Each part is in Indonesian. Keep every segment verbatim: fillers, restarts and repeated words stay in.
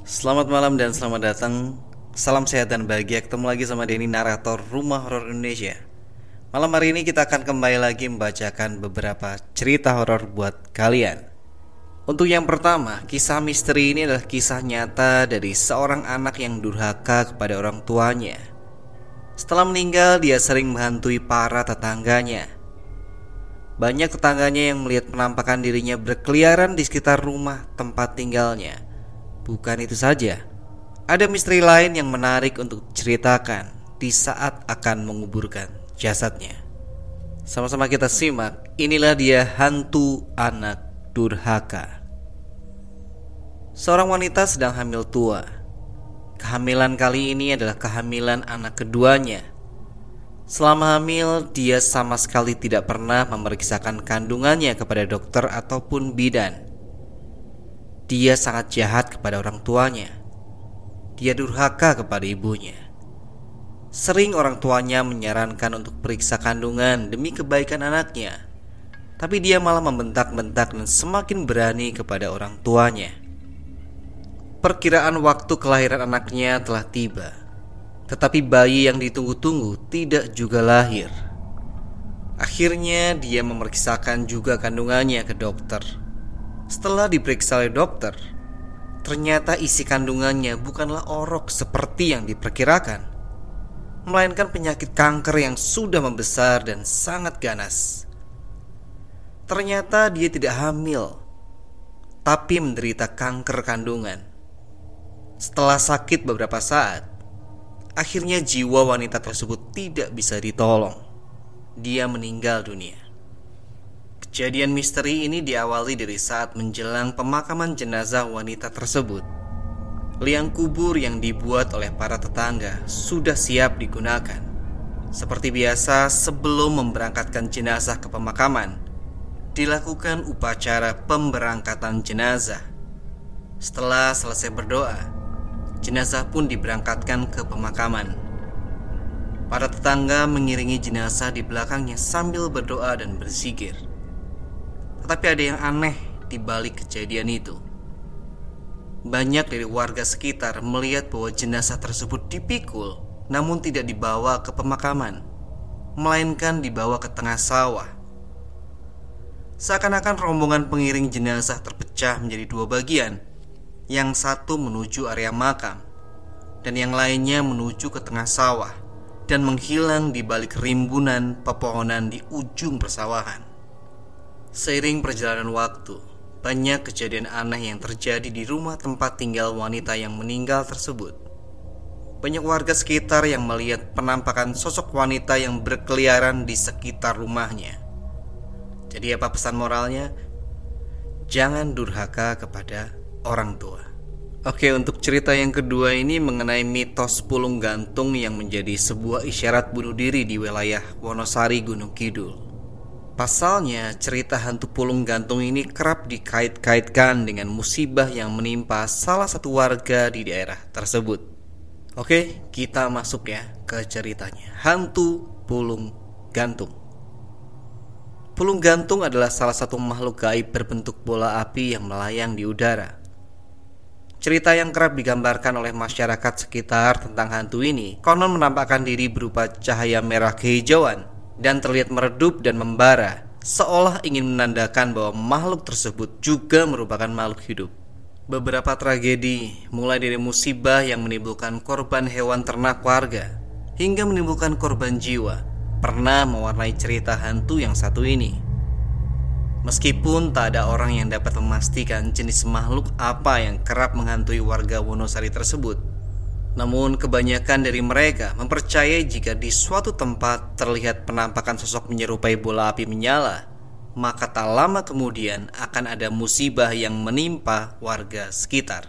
Selamat malam dan selamat datang. Salam sehat dan bahagia. Ketemu lagi sama Denny, narator Rumah Horor Indonesia. Malam hari ini kita akan kembali lagi membacakan beberapa cerita horor buat kalian. Untuk yang pertama, kisah misteri ini adalah kisah nyata dari seorang anak yang durhaka kepada orang tuanya. Setelah meninggal, dia sering menghantui para tetangganya. Banyak tetangganya yang melihat penampakan dirinya berkeliaran di sekitar rumah tempat tinggalnya. Bukan itu saja, ada misteri lain yang menarik untuk diceritakan di saat akan menguburkan jasadnya. Sama-sama kita simak. Inilah dia hantu anak durhaka. Seorang wanita sedang hamil tua. Kehamilan kali ini adalah kehamilan anak keduanya. Selama hamil, dia sama sekali tidak pernah memeriksakan kandungannya kepada dokter ataupun bidan. Dia sangat jahat kepada orang tuanya. Dia durhaka kepada ibunya. Sering orang tuanya menyarankan untuk periksa kandungan demi kebaikan anaknya, tapi dia malah membentak-bentak dan semakin berani kepada orang tuanya. Perkiraan waktu kelahiran anaknya telah tiba, tetapi bayi yang ditunggu-tunggu tidak juga lahir. Akhirnya dia memeriksakan juga kandungannya ke dokter. Setelah diperiksa oleh dokter, ternyata isi kandungannya bukanlah orok seperti yang diperkirakan, melainkan penyakit kanker yang sudah membesar dan sangat ganas. Ternyata dia tidak hamil, tapi menderita kanker kandungan. Setelah sakit beberapa saat, akhirnya jiwa wanita tersebut tidak bisa ditolong. Dia meninggal dunia. Kejadian misteri ini diawali dari saat menjelang pemakaman jenazah wanita tersebut. Liang kubur yang dibuat oleh para tetangga sudah siap digunakan. Seperti biasa, sebelum memberangkatkan jenazah ke pemakaman, dilakukan upacara pemberangkatan jenazah. Setelah selesai berdoa, jenazah pun diberangkatkan ke pemakaman. Para tetangga mengiringi jenazah di belakangnya sambil berdoa dan berzikir. Tetapi ada yang aneh di balik kejadian itu. Banyak dari warga sekitar melihat bahwa jenazah tersebut dipikul, namun tidak dibawa ke pemakaman, melainkan dibawa ke tengah sawah. Seakan-akan rombongan pengiring jenazah terpecah menjadi dua bagian. Yang satu menuju area makam, dan yang lainnya menuju ke tengah sawah dan menghilang di balik rimbunan pepohonan di ujung persawahan. Seiring perjalanan waktu, banyak kejadian aneh yang terjadi di rumah tempat tinggal wanita yang meninggal tersebut. Banyak warga sekitar yang melihat penampakan sosok wanita yang berkeliaran di sekitar rumahnya. Jadi apa pesan moralnya? Jangan durhaka kepada orang tua. Oke, untuk cerita yang kedua ini mengenai mitos pulung gantung yang menjadi sebuah isyarat bunuh diri di wilayah Wonosari, Gunung Kidul. Pasalnya, cerita hantu pulung gantung ini kerap dikait-kaitkan dengan musibah yang menimpa salah satu warga di daerah tersebut. Oke, kita masuk ya ke ceritanya. Hantu pulung gantung. Pulung gantung adalah salah satu makhluk gaib berbentuk bola api yang melayang di udara. Cerita yang kerap digambarkan oleh masyarakat sekitar tentang hantu ini konon menampakkan diri berupa cahaya merah kehijauan dan terlihat meredup dan membara, seolah ingin menandakan bahwa makhluk tersebut juga merupakan makhluk hidup. Beberapa tragedi, mulai dari musibah yang menimbulkan korban hewan ternak warga hingga menimbulkan korban jiwa, pernah mewarnai cerita hantu yang satu ini. Meskipun tak ada orang yang dapat memastikan jenis makhluk apa yang kerap menghantui warga Wonosari tersebut, namun kebanyakan dari mereka mempercayai jika di suatu tempat terlihat penampakan sosok menyerupai bola api menyala, maka tak lama kemudian akan ada musibah yang menimpa warga sekitar.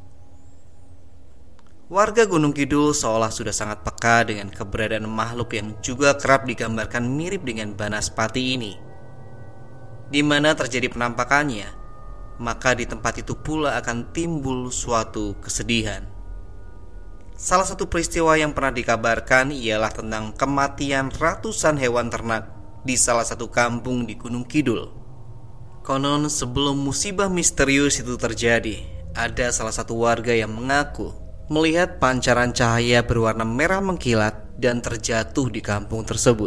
Warga Gunung Kidul seolah sudah sangat peka dengan keberadaan makhluk yang juga kerap digambarkan mirip dengan Banaspati ini. Di mana terjadi penampakannya, maka di tempat itu pula akan timbul suatu kesedihan. Salah satu peristiwa yang pernah dikabarkan ialah tentang kematian ratusan hewan ternak di salah satu kampung di Gunung Kidul. Konon sebelum musibah misterius itu terjadi, ada salah satu warga yang mengaku melihat pancaran cahaya berwarna merah mengkilat dan terjatuh di kampung tersebut.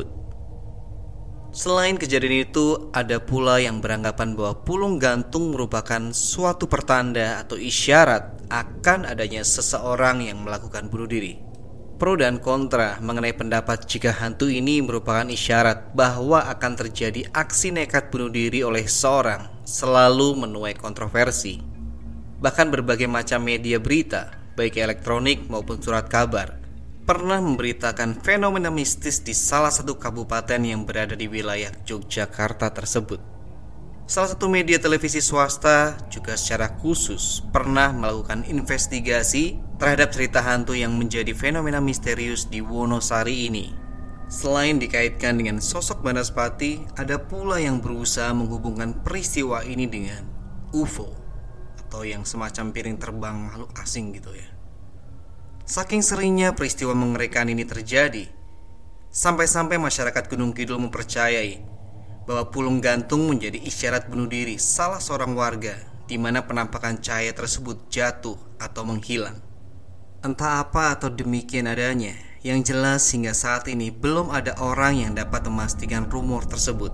Selain kejadian itu, ada pula yang beranggapan bahwa pulung gantung merupakan suatu pertanda atau isyarat akan adanya seseorang yang melakukan bunuh diri. Pro dan kontra mengenai pendapat jika hantu ini merupakan isyarat bahwa akan terjadi aksi nekat bunuh diri oleh seorang selalu menuai kontroversi. Bahkan berbagai macam media berita, baik elektronik maupun surat kabar, pernah memberitakan fenomena mistis di salah satu kabupaten yang berada di wilayah Yogyakarta tersebut. Salah satu media televisi swasta juga secara khusus pernah melakukan investigasi terhadap cerita hantu yang menjadi fenomena misterius di Wonosari ini. Selain dikaitkan dengan sosok Banaspati, ada pula yang berusaha menghubungkan peristiwa ini dengan U F O atau yang semacam piring terbang makhluk asing gitu ya. Saking seringnya peristiwa mengerikan ini terjadi, sampai-sampai masyarakat Gunung Kidul mempercayai bahwa pulung gantung menjadi isyarat bunuh diri salah seorang warga, di mana penampakan cahaya tersebut jatuh atau menghilang. Entah apa atau demikian adanya, yang jelas hingga saat ini belum ada orang yang dapat memastikan rumor tersebut.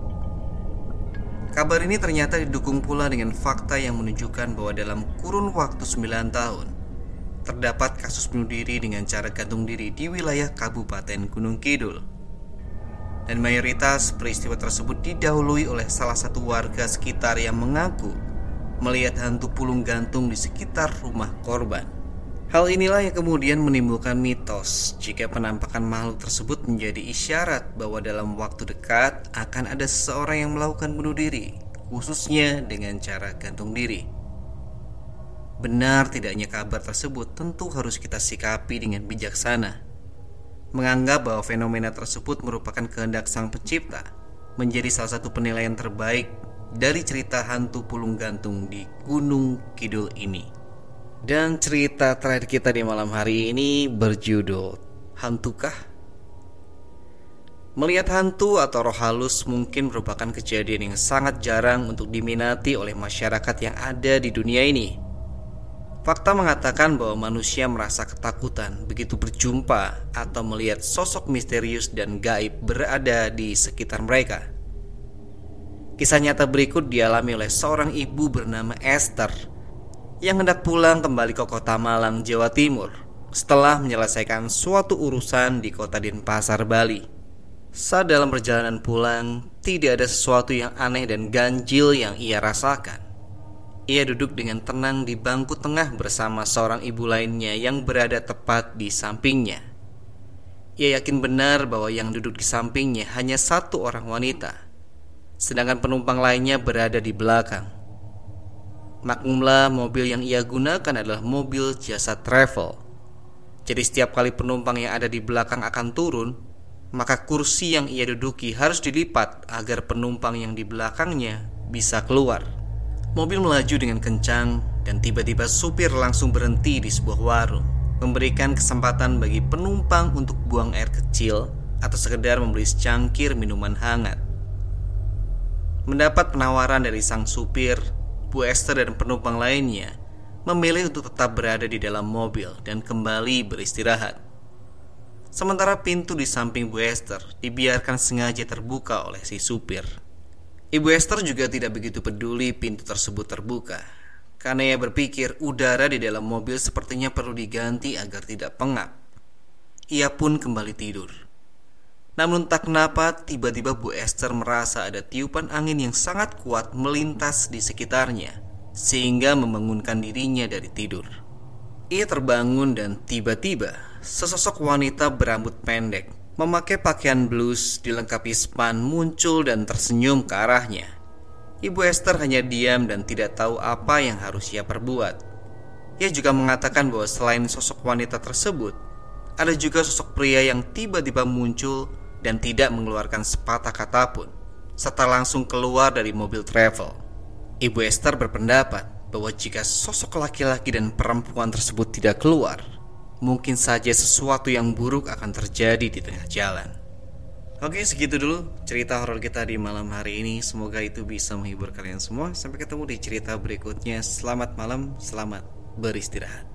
Kabar ini ternyata didukung pula dengan fakta yang menunjukkan bahwa dalam kurun waktu sembilan tahun terdapat kasus bunuh diri dengan cara gantung diri di wilayah Kabupaten Gunung Kidul. Dan mayoritas peristiwa tersebut didahului oleh salah satu warga sekitar yang mengaku melihat hantu pulung gantung di sekitar rumah korban. Hal inilah yang kemudian menimbulkan mitos jika penampakan makhluk tersebut menjadi isyarat bahwa dalam waktu dekat akan ada seseorang yang melakukan bunuh diri, khususnya dengan cara gantung diri. Benar tidaknya kabar tersebut tentu harus kita sikapi dengan bijaksana. Menganggap bahwa fenomena tersebut merupakan kehendak Sang Pencipta menjadi salah satu penilaian terbaik dari cerita hantu pulung gantung di Gunung Kidul ini. Dan cerita terakhir kita di malam hari ini berjudul Hantukah? Melihat hantu atau roh halus mungkin merupakan kejadian yang sangat jarang untuk diminati oleh masyarakat yang ada di dunia ini. Fakta mengatakan bahwa manusia merasa ketakutan begitu berjumpa atau melihat sosok misterius dan gaib berada di sekitar mereka. Kisah nyata berikut dialami oleh seorang ibu bernama Esther yang hendak pulang kembali ke kota Malang, Jawa Timur setelah menyelesaikan suatu urusan di kota Denpasar, Bali. Saat dalam perjalanan pulang, tidak ada sesuatu yang aneh dan ganjil yang ia rasakan. Ia duduk dengan tenang di bangku tengah bersama seorang ibu lainnya yang berada tepat di sampingnya. Ia yakin benar bahwa yang duduk di sampingnya hanya satu orang wanita, sedangkan penumpang lainnya berada di belakang. Maklumlah, mobil yang ia gunakan adalah mobil jasa travel. Jadi setiap kali penumpang yang ada di belakang akan turun, maka kursi yang ia duduki harus dilipat agar penumpang yang di belakangnya bisa keluar. Mobil melaju dengan kencang dan tiba-tiba supir langsung berhenti di sebuah warung, memberikan kesempatan bagi penumpang untuk buang air kecil atau sekedar membeli secangkir minuman hangat. Mendapat penawaran dari sang supir, Bu Esther dan penumpang lainnya memilih untuk tetap berada di dalam mobil dan kembali beristirahat. Sementara pintu di samping Bu Esther dibiarkan sengaja terbuka oleh si supir. Ibu Esther juga tidak begitu peduli pintu tersebut terbuka, karena ia berpikir udara di dalam mobil sepertinya perlu diganti agar tidak pengap. Ia pun kembali tidur. Namun tak kenapa tiba-tiba Bu Esther merasa ada tiupan angin yang sangat kuat melintas di sekitarnya, sehingga membangunkan dirinya dari tidur. Ia terbangun dan tiba-tiba sesosok wanita berambut pendek, memakai pakaian blus dilengkapi span muncul dan tersenyum ke arahnya. Ibu Esther hanya diam dan tidak tahu apa yang harus ia perbuat. Ia juga mengatakan bahwa selain sosok wanita tersebut, ada juga sosok pria yang tiba-tiba muncul dan tidak mengeluarkan sepatah kata pun, serta langsung keluar dari mobil travel. Ibu Esther berpendapat bahwa jika sosok laki-laki dan perempuan tersebut tidak keluar, mungkin saja sesuatu yang buruk akan terjadi di tengah jalan. Oke, segitu dulu cerita horor kita di malam hari ini. Semoga itu bisa menghibur kalian semua. Sampai ketemu di cerita berikutnya. Selamat malam, selamat beristirahat.